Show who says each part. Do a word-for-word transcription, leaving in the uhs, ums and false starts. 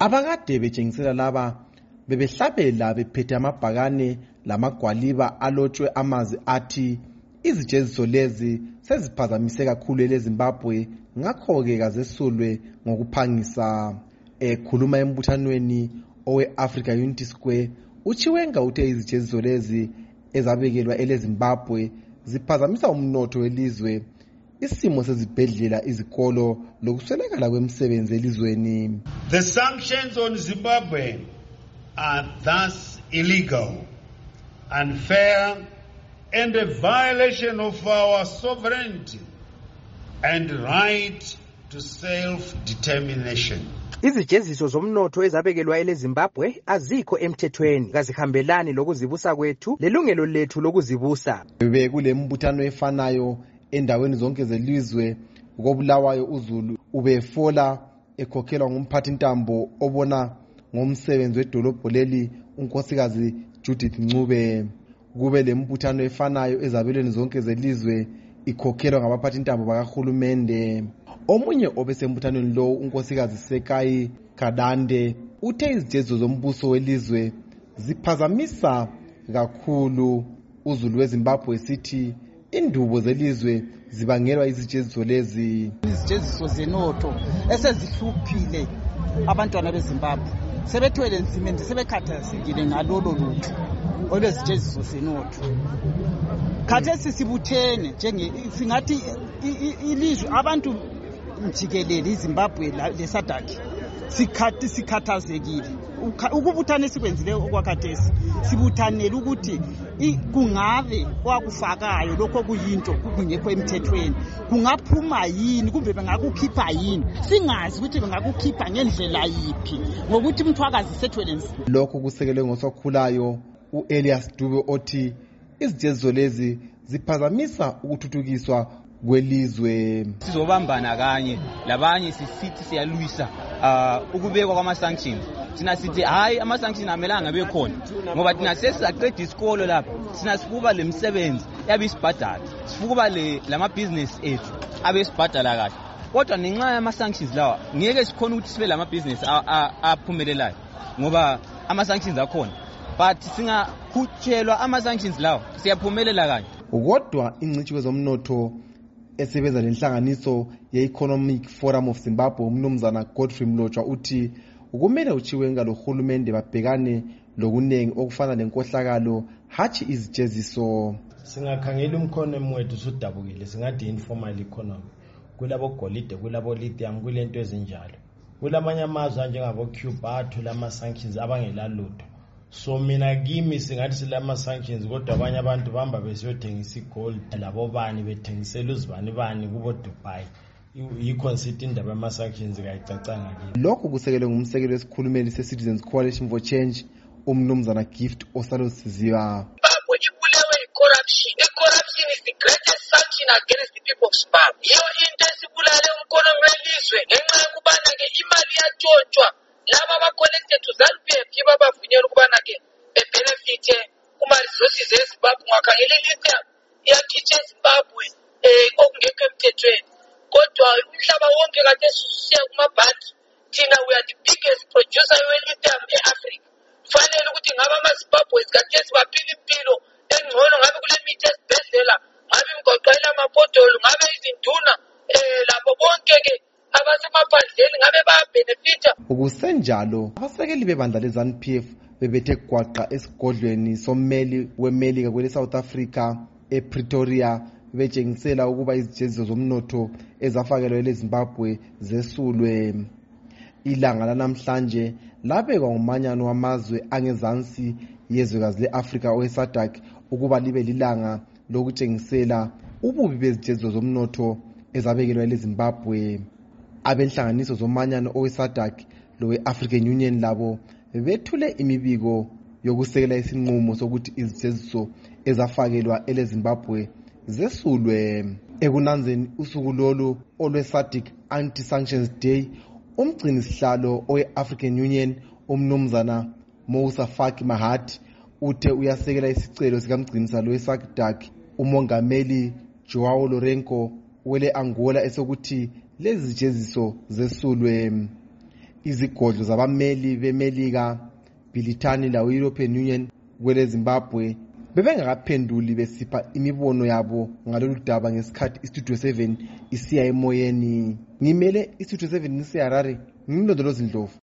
Speaker 1: Abakade betshengisela laba bebehlabela bephethe amabhakane lamagwaliba alotshwe amazwi athi izijeziso lezi seziphazamise kakhulu eleZimbabwe ngakho ke kazesulwe ngokuphangisa. Ekhuluma embuthanweni owe Africa Unity Square, uChiwenga uthe izijeziso lezi ezabekelwa eleZimbabwe ziphazamisa umnotho welizwe, isimo sezibhedlela, izikolo lokuswelakala kwemisebenzi elizweni.
Speaker 2: The sanctions on Zimbabwe are thus illegal, unfair, and a violation of our sovereignty and right to self-determination.
Speaker 3: Izijeziso zomnotho ezabekelwa eleZimbabwe azikho emthethweni, kazihambelani lokuzibusa kwethu lelungelo lethu lokuzibusa.
Speaker 1: Bekule mbuthano efanayo endaweni zonke zelizwe, koBulawayo uZulu ubefola ekhokhelwa ngumphathi ntambo obona ngomsebenzi wedolobho leli unkosikazi Judith Ncube. Kube lembuthano efanayo ezabelweni zonke zelizwe ikhokhelwa ngabaphathi ntambo bakahulumende. Omunye obesembuthanweni lo unkosikazi Sekai Kadande uthe izijeziso zombuso welizwe ziphazamisa kakhulu uZulu weZimbabwe, sithi indubo zelizwe zibangelwa izijeziso lezi.
Speaker 4: Izijeziso zenotho esezihluphile abantwana beZimbabwe sebethwele nzima sebekhathazekile ngalolo lutho olwezijeziso zenotho. Khathesi sibuthene njenge singathi ilizwe abantu mjikelele iZimbabwe leSADC sikhathi sikhathazekile. Ukubuthana esikwenzile okwakhathesi sibuthanele ukuthi kungabe kwakufakayo lokho kuyinto kungekho emthethweni, kungaphuma yini kumbe bengakukhipha yini, singazi ukuthi bengakukhipha ngendlela yipi ngokuthi umthwakazi sethwele nzima.
Speaker 1: Lokho kusekelwe ngosokhulayo uElias Dube othi izijeziso lezi ziphazamisa ukuthuthukiswa kwelizwe.
Speaker 5: Sizobambana kanye labanye sisithi siyalwisa uh, ukubekwa kwama sanctions. Thina sithi hayi ama sanctions amelanga bekhona ngoba thina sesaqeda isikolo lapha, sina sikuba lemsebenzi yabe isibhadala, sifukuba le lama business ethu abe isibhadala kahle. Kodwa nenxa yama sanctions lawa ngeke sikhona ukuthi sibe lama business aphumelelayo ngoba ama sanctions akhona, but singakhutshelwa ama sanctions lawa siyaphumelela kanye.
Speaker 1: Kodwa ingcitshi kwezomnotho esebenza lenhlanganiso ye-Economic Forum of Zimbabwe umnumzana Godfrey Mlotshwa uthi ukumele uChiwenga lohulumende babhekane lokunengi okufana lenkohlakalo hathi izijeziso.
Speaker 6: Singakhangela umkhono emwethu usudabukile, singathi informal economy, kulabo golide, kulabo lithium, kulento ezinjalo. Kulamanye amazwe njengabo Cuba athola ama sanctions abangela lutho. So mina kimi singathi silama sanctions kodwa abanye abantu bamba besiyothengisa igold, labo bani bethengisela uzibani bani kubo Dubai. I-consider indaba yama sanctions kayicacanga kimi.
Speaker 1: Lokho kusekelwe ngumsekelo wesikhulumeli se-Citizens Coalition for Change umnumzana Gift Osaloziziwa.
Speaker 7: Ibulewe i-corruption. I-corruption is the greatest sanction against the people of Zimbabwe. Yiyo into esibulale umkhono welizwe ngenxa yokubana ke imali yatshontshwa laba ba-connected to ZANU-P F babavunyela ukubana ke bebenefite kuma-resources eZimbabwe. Ungakhangela ilithium iyakhitsha eZimbabwe okungekho emthethweni, kodwa umhlaba wonke kade sisiya kumabhanki. Thina we are the biggest producer we-lithium e-Africa. Kufanele ukuthi ngabe ama-Zimbabweans kade sibaphila impilo engcono, ngabe kule mithi esibhedlela, ngabe imgoqela amapodolo, ngabe izinduna labo bonke ke abasemaphandleni ngabe bayabenefita.
Speaker 1: Ukusenjalo abasekeli bebandla leZANU-P F bebethe gwaqa esigodlweni sommeli weMelika kwele South Africa ePretoria betshengisela ukuba izijeziso zomnotho ezafakelwe eleZimbabwe zesulwe. Ilanga lanamhlanje labekwa ngumanyano wamazwe angezansi yezwekazi leAfrica oweSADC ukuba libe lilanga lokutshengisela ububi bezijeziso zomnotho ezabekelwa eleZimbabwe. Abenhlanganiso zomanyano oweSADC lowe-African Union labo bethule imibiko yokusekela isinqumo sokuthi izijeziso ezafakelwa eleZimbabwe zesulwe. Ekunanzeni usuku lolu olwe-SADC Anti-Sanctions Day, umgcini sihlalo owe-African Union umnumzana Mousa Faki Mahathi uthe uyasekela isicelo sikamgcini salo we-SADC umongameli Joao Lourenco wele Angola esokuthi lezi zijeziso zesulwe. izigodlo zabameli bemelika Britani la European Union kwele Zimbabwe bebengakaphenduli besipha imibono yabo ngalolu daba ngesikhathi iStudio seven isiya emoyeni. Ngimele iStudio seven ngiseHarare, ngimlondolozi Ndlovu.